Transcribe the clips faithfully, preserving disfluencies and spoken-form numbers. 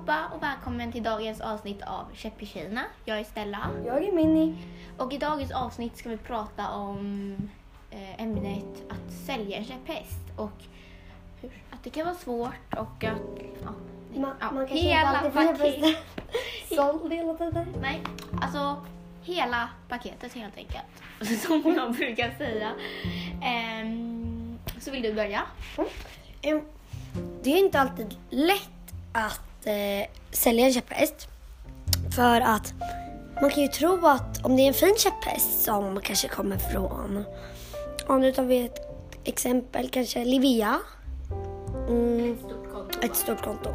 allihopa och välkommen till dagens avsnitt av Käpp i Kina. Jag är Stella. Jag är Minnie. Och i dagens avsnitt ska vi prata om eh, ämnet att sälja en käpphäst. Och hur, att det kan vara svårt och att... Ja, Man, ja, man kan hela inte paket. såld hela tiden. Nej, alltså hela paketet helt enkelt. Som jag brukar säga. Ehm, så vill du börja? Mm. Det är inte alltid lätt att eh, sälja en käpphäst. För att man kan ju tro att om det är en fin käpphäst som kanske kommer från, om nu tar vi ett exempel, kanske Livia. Mm, Ett stort konto. ett stort konto.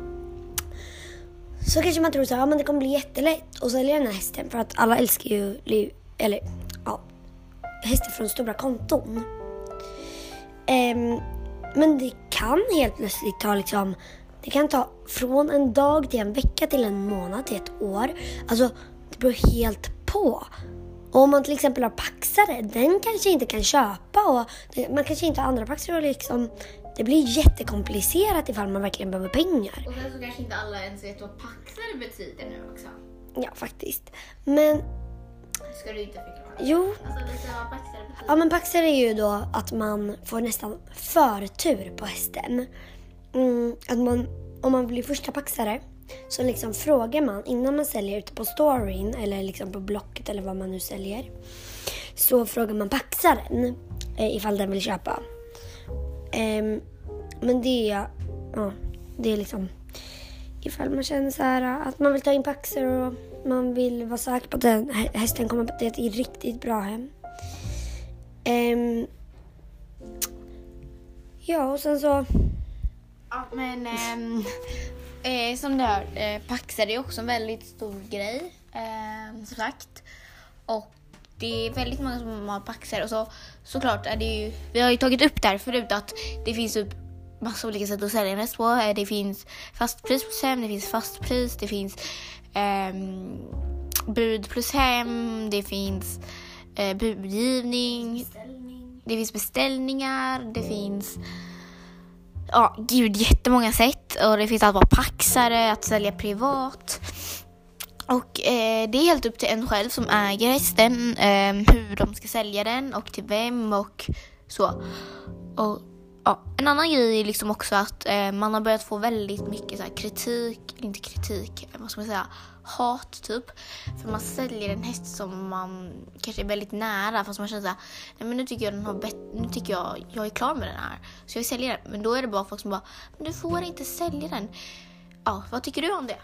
Så kanske man tror så här, ja, men det kommer bli jättelätt att sälja den här hästen. För att alla älskar ju liv, eller, ja, hästar från stora konton. Um, men det kan helt plötsligt ta liksom, det kan ta från en dag till en vecka till en månad till ett år. Alltså det beror helt på. Och om man till exempel har paxare, den kanske inte kan köpa. Och det, man kanske inte har andra paxare och liksom, det blir jättekomplicerat ifall man verkligen behöver pengar. Och sen så kanske inte alla ens vet vad paxare betyder nu också. Ja, faktiskt. Men, Ska du inte förklara? jo. Alltså lite vad paxare betyder. Ja, men paxare är ju då att man får nästan förtur på hästen. Mm, att man, om man blir första paxare så liksom frågar man innan man säljer ute på storyn eller liksom på Blocket eller vad man nu säljer. Så frågar man paxaren eh, ifall den vill köpa. Um, men det är, ja, det är liksom ifall man känner så här att man vill ta in paxar och man vill vara säker på att den hästen kommer till ett riktigt bra hem. Um, ja, och sen så... Ja, men ähm, eh, som du hör, eh, paxare är också en väldigt stor grej, eh, som sagt. Och det är väldigt många som har paxare. Och så, såklart är det ju, vi har ju tagit upp där förut att det finns upp massa olika sätt att sälja en häst på. Det finns fastpris plus hem, det finns fastpris, det finns ähm, bud plus hem, det finns äh, budgivning, beställning. Det finns beställningar, det finns ja, gud, jättemånga sätt. Och det finns allt vara paxare, att sälja privat. Och eh, det är helt upp till en själv som äger hästen, eh, hur de ska sälja den och till vem och så. Och ja, en annan grej är liksom också att eh, man har börjat få väldigt mycket så här kritik, inte kritik, vad ska man säga, hat typ. För man säljer en häst som man kanske är väldigt nära, fast man känner så här, nej men nu tycker jag den har bet- nu tycker jag jag är klar med den här, så jag säljer den. Men då är det bara folk som bara, men du får inte sälja den. Ja, vad tycker du om det?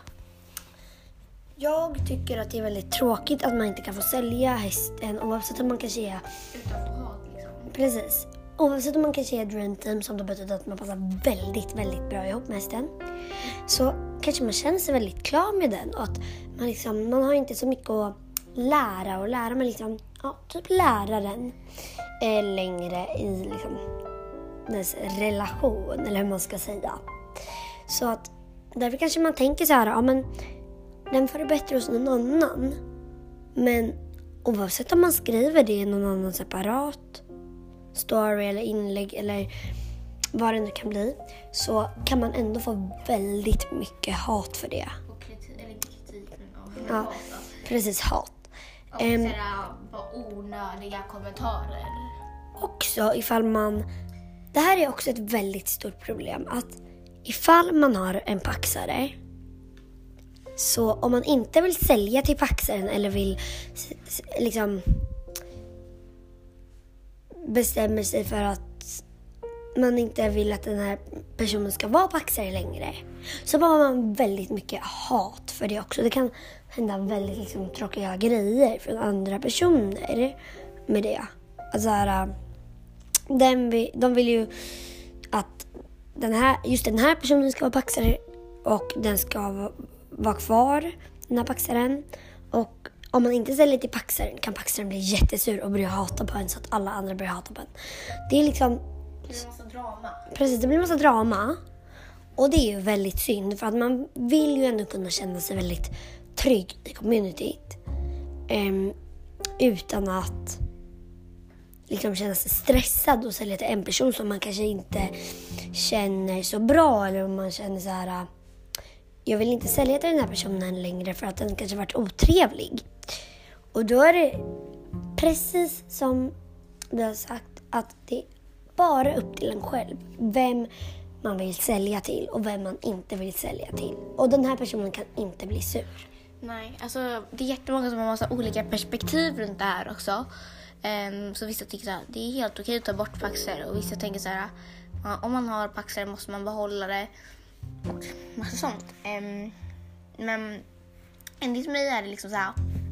Jag tycker att det är väldigt tråkigt att man inte kan få sälja hästen oavsett om man kanske är... Utan att få hat liksom. Precis. Oavsett om man kanske är dream team som det betyder att man passar väldigt, väldigt bra ihop med hästen. Så kanske man känner sig väldigt klar med den. Och att man, liksom, man har inte så mycket att lära och lära. Men liksom, ja, typ lära den eh, längre i liksom, dess relation. Eller hur man ska säga. Så att därför kanske man tänker så här, ja men... Den får det bättre hos någon annan. Men oavsett om man skriver det i någon annan separat story eller inlägg eller vad det nu kan bli, så kan man ändå få väldigt mycket hat för det. Och kritik, eller inte kritik, men ja, precis, hat. Och um, sådär bara onödiga kommentarer. Också ifall man... Det här är också ett väldigt stort problem. Att ifall man har en paxare, så om man inte vill sälja till paxaren eller vill liksom bestämmer sig för att man inte vill att den här personen ska vara paxare längre, så har man väldigt mycket hat för det också. Det kan hända väldigt liksom tråkiga grejer från andra personer med det. Alltså här, den vill, de vill ju att den här, just den här personen ska vara paxare och den ska vara var kvar, den här paxaren. Och om man inte säljer till paxaren kan paxaren bli jättesur och börja hata på en så att alla andra börjar hata på en. Det är liksom... Det blir massa drama. Precis, det blir massa drama. Och det är ju väldigt synd för att man vill ju ändå kunna känna sig väldigt trygg i communityt. Um, utan att liksom känna sig stressad och sälja till en person som man kanske inte känner så bra. Eller om man känner så här... jag vill inte sälja till den här personen längre för att den kanske varit otrevlig. Och då är det precis som du har sagt, att det är bara upp till en själv vem man vill sälja till och vem man inte vill sälja till. Och den här personen kan inte bli sur. Nej, alltså det är jättemånga som har massa olika perspektiv runt det här också. Um, så vissa tycker att det är helt okej att ta bort paxer, och vissa tänker så här, ja, om man har paxer måste man behålla det och massa sånt. Um, men enligt mig är det liksom så här,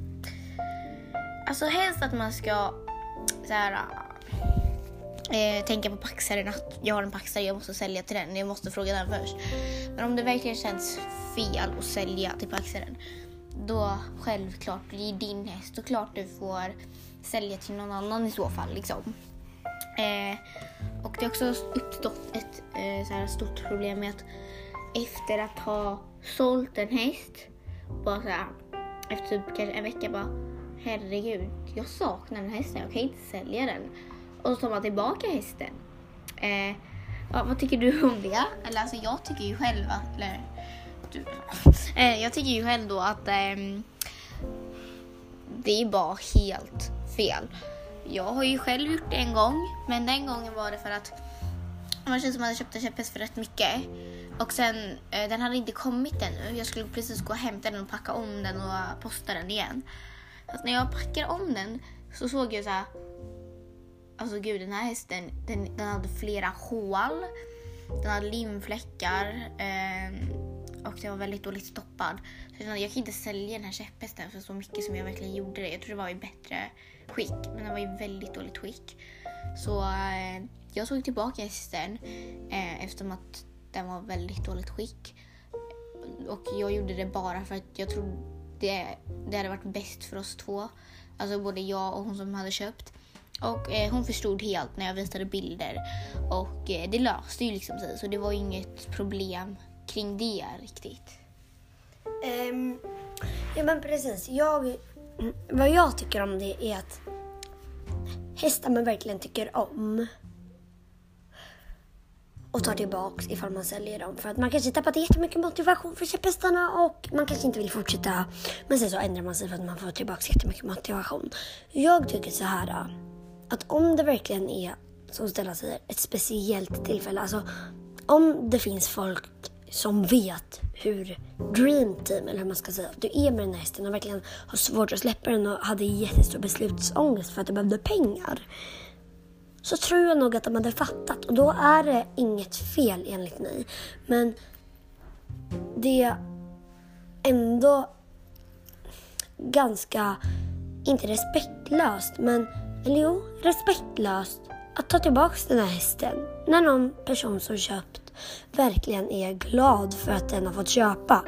alltså helst att man ska så här, eh, tänka på paxaren, att jag har en paxare, jag måste sälja till den, jag måste fråga den först. Men om det verkligen känns fel att sälja till paxaren, då självklart, det är din häst, och klart du får sälja till någon annan i så fall liksom. Eh, och det har också uppstått ett eh, så här stort problem med att efter att ha sålt en häst, bara så här, efter typ kanske en vecka, bara herregud, jag saknar den hästen, jag kan inte sälja den. Och så tar man tillbaka hästen. Eh, ja, vad tycker du om det? Eller alltså jag tycker ju själv att, eller, du, eh, jag tycker ju själv då att eh, det är bara helt fel. Jag har ju själv gjort det en gång, men den gången var det för att det var en tjej som hade köpt en käpphäst för rätt mycket. Och sen, eh, den hade inte kommit ännu. Jag skulle precis gå och hämta den och packa om den och posta den igen. Så att när jag packar om den så såg jag så här, alltså gud, den här hästen, den, den hade flera hål. Den hade limfläckar. Eh, och den var väldigt dåligt stoppad. Så jag kände, jag kan inte sälja den här käpphästen för så mycket som jag verkligen gjorde det. Jag tror det var i bättre skick, men den var i väldigt dåligt skick. Så eh, jag tog tillbaka hästen eh, eftersom att den var väldigt dåligt skick. Och jag gjorde det bara för att jag trodde det, det hade varit bäst för oss två. Alltså både jag och hon som hade köpt. Och eh, hon förstod helt när jag visade bilder. Och eh, det löste ju liksom sig. Så det var ju inget problem kring det riktigt. Um, ja men precis. Jag, vad jag tycker om det är att hästar man verkligen tycker om och tar tillbaks ifall man säljer dem. För att man kanske tappat jättemycket motivation för käpphästarna och man kanske inte vill fortsätta. Men sen så ändrar man sig för att man får tillbaks jättemycket motivation. Jag tycker så här, att om det verkligen är, som Stella säger, ett speciellt tillfälle. Alltså om det finns folk som vet hur Dream Team, eller hur man ska säga, du är med den här hästen och verkligen har svårt att släppa den och hade jättestor beslutsångest för att det behövde pengar, så tror jag nog att de hade fattat. Och då är det inget fel enligt mig. Men det är ändå ganska, inte respektlöst, men eller jo, respektlöst att ta tillbaka den här hästen när någon person som köpt verkligen är glad för att den har fått köpa.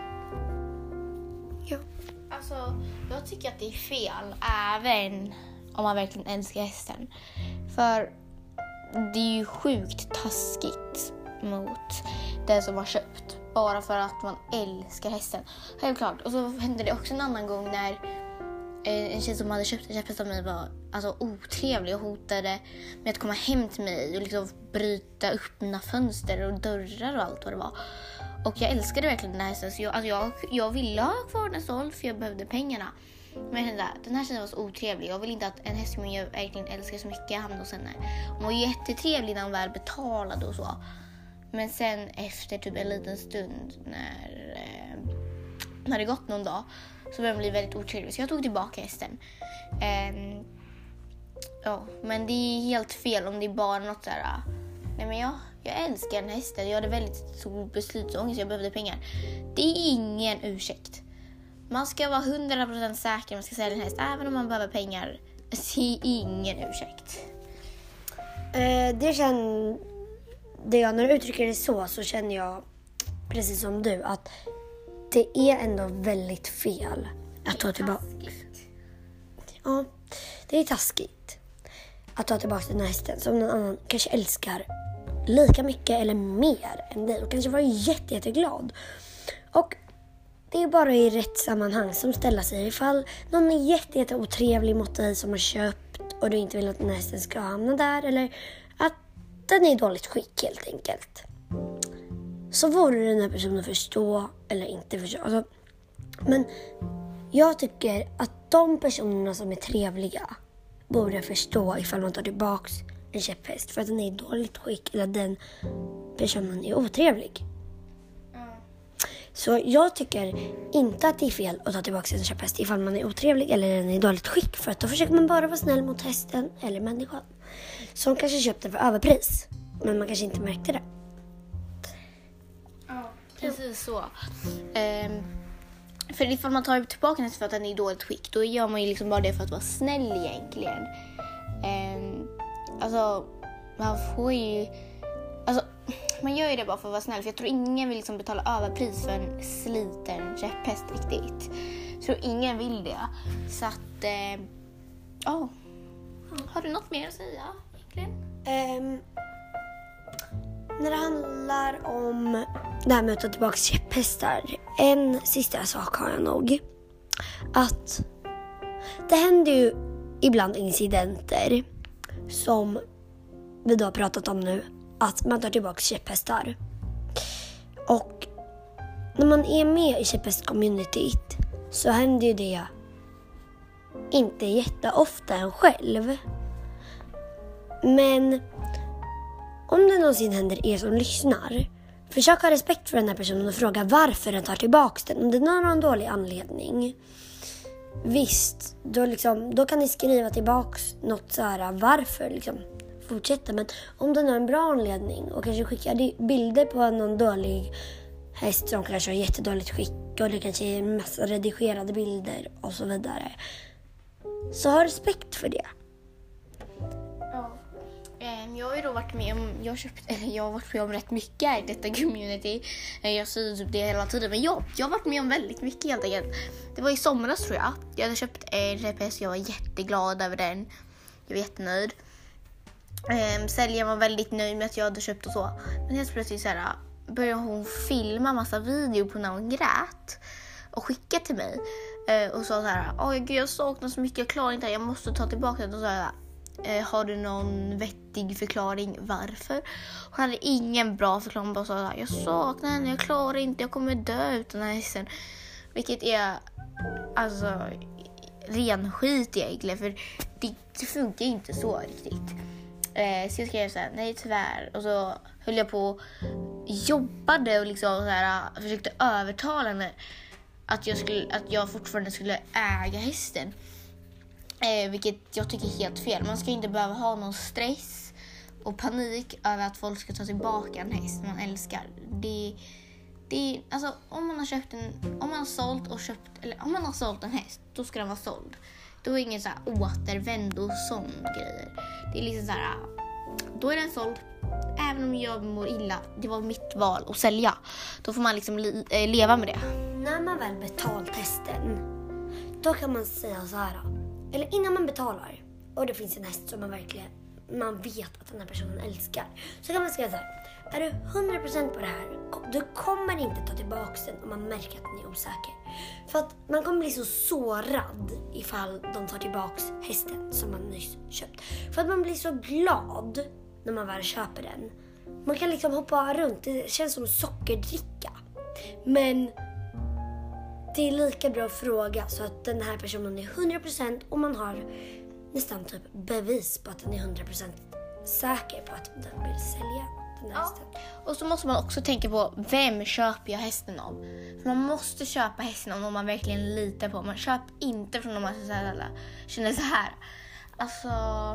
Ja. Alltså, jag tycker att det är fel även om man verkligen älskar hästen. För det är ju sjukt taskigt mot den som har köpt bara för att man älskar hästen. Självklart. Och så hände det också en annan gång när en tjej som hade köpt en käpphäst av mig var alltså otrevlig och hotade med att komma hem till mig och liksom bryta upp mina fönster och dörrar och allt vad det var. Och jag älskade verkligen den här hästen, så jag, alltså jag, jag ville ha kvar den såld för jag behövde pengarna. Men den, där, den här tjejen var så otrevlig. Jag vill inte att en häst som jag verkligen älskar så mycket hamnar hos henne. Hon var jättetrevlig när hon väl betalade och så. Men sen efter typ en liten stund när, eh, när det gått någon dag, så började hon bli väldigt otrevlig. Så jag tog tillbaka hästen. Eh, ja, men det är helt fel om det är bara något så här. Nej men jag, jag älskar den hästen. Jag hade väldigt stor beslutsångest. Jag behövde pengar. Det är ingen ursäkt. Man ska vara hundra procent säker när man ska sälja en häst. Även om man behöver pengar. Det är ingen ursäkt. Eh, det känner det jag, när du uttrycker det så, så känner jag precis som du att det är ändå väldigt fel att ta tillbaka. Ja, det är taskigt att ta tillbaka den här hästen som någon annan kanske älskar lika mycket eller mer än dig och kanske var jätte, jätteglad. Och det är bara i rätt sammanhang som ställa sig ifall någon är jätte, jätte otrevlig mot dig som har köpt och du inte vill att den här hästen ska hamna där, eller att den är i dåligt skick helt enkelt. så vore den här personen förstå eller inte förstå. Alltså, men jag tycker att de personerna som är trevliga borde förstå ifall man tar tillbaks en käpphäst för att den är i dåligt skick eller den personen är otrevlig. Mm. Så jag tycker inte att det är fel att ta tillbaks en käpphäst ifall man är otrevlig eller den är i dåligt skick, för att då försöker man bara vara snäll mot hästen eller människan som kanske köpte för överpris men man kanske inte märkte det. Ja, precis så. Um... För ifall man tar tillbaka den för att den är i dåligt skick, då gör man ju liksom bara det för att vara snäll egentligen. Um, alltså, man får ju... Alltså, man gör ju det bara för att vara snäll. För jag tror ingen vill liksom betala överpris för en sliten käpphäst riktigt. Jag tror ingen vill det. Så att, ja. Uh, oh. Har du något mer att säga egentligen? Um, när det handlar om det här med att ta tillbaka käpphästar, en sista sak har jag nog. Att det händer ju ibland incidenter som vi då har pratat om nu, att man tar tillbaka käpphästar. Och när man är med i käpphäst-communityt så händer ju det inte jätteofta en själv. Men om det någonsin händer er som lyssnar, försök ha respekt för den här personen och fråga varför den tar tillbaka den. Om det är någon dålig anledning, visst, då, liksom, då kan ni skriva tillbaka något så här, varför liksom, fortsätta. Men om det är en bra anledning och kanske skicka bilder på någon dålig häst som kanske har jättedåligt skick och det kanske är en massa redigerade bilder och så vidare, så ha respekt för det. Jag har ju då varit med om, jag har, köpt, jag har varit med om rätt mycket i detta community. Jag säger typ det hela tiden, men jag, jag har varit med om väldigt mycket helt enkelt. Det var i somras tror jag. Jag hade köpt en käpphäst, jag var jätteglad över den. Jag var jättenöjd. Um, Säljaren var väldigt nöjd med att jag hade köpt och så. Men helt plötsligt så här, började hon filma massa video på när hon grät och skicka till mig. Uh, och sa så här, åh gud, jag saknar så mycket, jag klarar inte det, jag måste ta tillbaka den. Och så här, Eh, har du någon vettig förklaring varför? Hon hade ingen bra förklaring, bara sa jag saknar henne, jag klarar inte, jag kommer dö utan den här hästen. Vilket är alltså ren skit egentligen, för det, det funkar inte så riktigt. Eh, så jag skrev så här, nej tyvärr. Och så höll jag på jobbade och liksom så här, försökte övertala henne att jag, skulle, att jag fortfarande skulle äga hästen. Eh, vilket jag tycker är helt fel. Man ska inte behöva ha någon stress och panik över att folk ska ta tillbaka en häst man älskar. Det, det, alltså, om man har köpt en, om man har sålt och köpt, eller om man har sålt en häst, då ska den vara såld. Då är det ingen så här återvänd och sån grejer. Det är liksom så här, då är den såld. Även om jag mår illa, det var mitt val att sälja. Då får man liksom li, äh, leva med det. När man väl betalt hästen, då kan man säga så här. Eller innan man betalar och det finns en häst som man verkligen, man vet att den här personen älskar, så kan man säga så här: är du hundra procent på det här, du kommer inte ta tillbaka den om man märker att den är osäker. För att man kommer bli så sårad ifall de tar tillbaka hästen som man nyss köpt. För att man blir så glad när man väl köper den. Man kan liksom hoppa runt, det känns som sockerdricka. Men det är lika bra att fråga så att den här personen är hundra procent och man har nästan typ bevis på att den är hundra procent säker på att den vill sälja den här ja. hästen. Och så måste man också tänka på, vem köper jag hästen av? För man måste köpa hästen av någon man verkligen litar på. Man köper inte från någon man så här, känner så här. Alltså,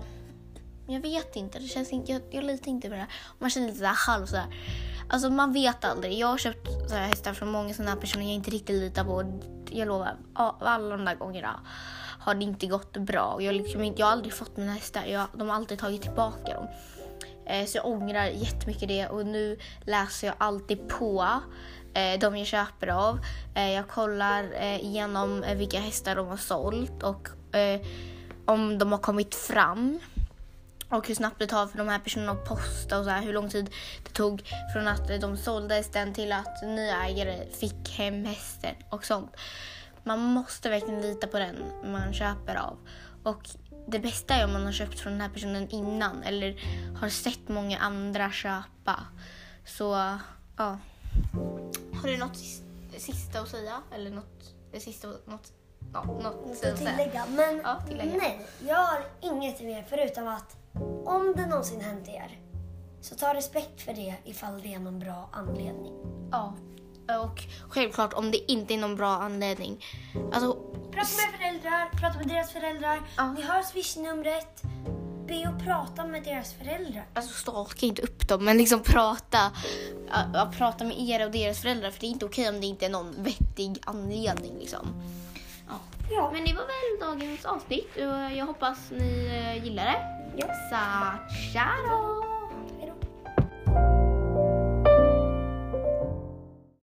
jag vet inte. Det känns inte, jag, jag litar inte på det här. Man känner lite så här halv så här. Alltså man vet aldrig. Jag har köpt så här hästar från många sådana personer jag inte riktigt litar på. Jag lovar, alla de där gångerna har det inte gått bra. Jag, liksom, jag har aldrig fått mina hästar. Jag, de har alltid tagit tillbaka dem. Eh, så jag ångrar jättemycket det. Och nu läser jag alltid på eh, de jag köper av. Eh, jag kollar eh, igenom eh, vilka hästar de har sålt. Och eh, om de har kommit fram. Och hur snabbt det tar för de här personerna att posta och så här, hur lång tid det tog från att de sålde hästen till att nya ägare fick hem hästen och sånt. Man måste verkligen lita på den man köper av. Och det bästa är om man har köpt från den här personen innan eller har sett många andra köpa. Så ja. har du något sista, sista att säga? Eller något, det sista, något, ja, något Något att att säga? tillägga. Men Ja, tillägga. nej, jag har inget mer förutom att om det någonsin hänt er, så ta respekt för det ifall det är någon bra anledning. Ja, och självklart om det inte är någon bra anledning. Alltså, Prata med föräldrar, prata med deras föräldrar. Ja. Ni har swishnumret. Be och prata med deras föräldrar. alltså stalka inte upp dem, men liksom prata, ja, prata med er och deras föräldrar, för det är inte okej om det inte är någon vettig anledning liksom. Ja. Ja. Men det var väl dagens avsnitt och jag hoppas ni eh, gillar det. Ja. Så, ciao!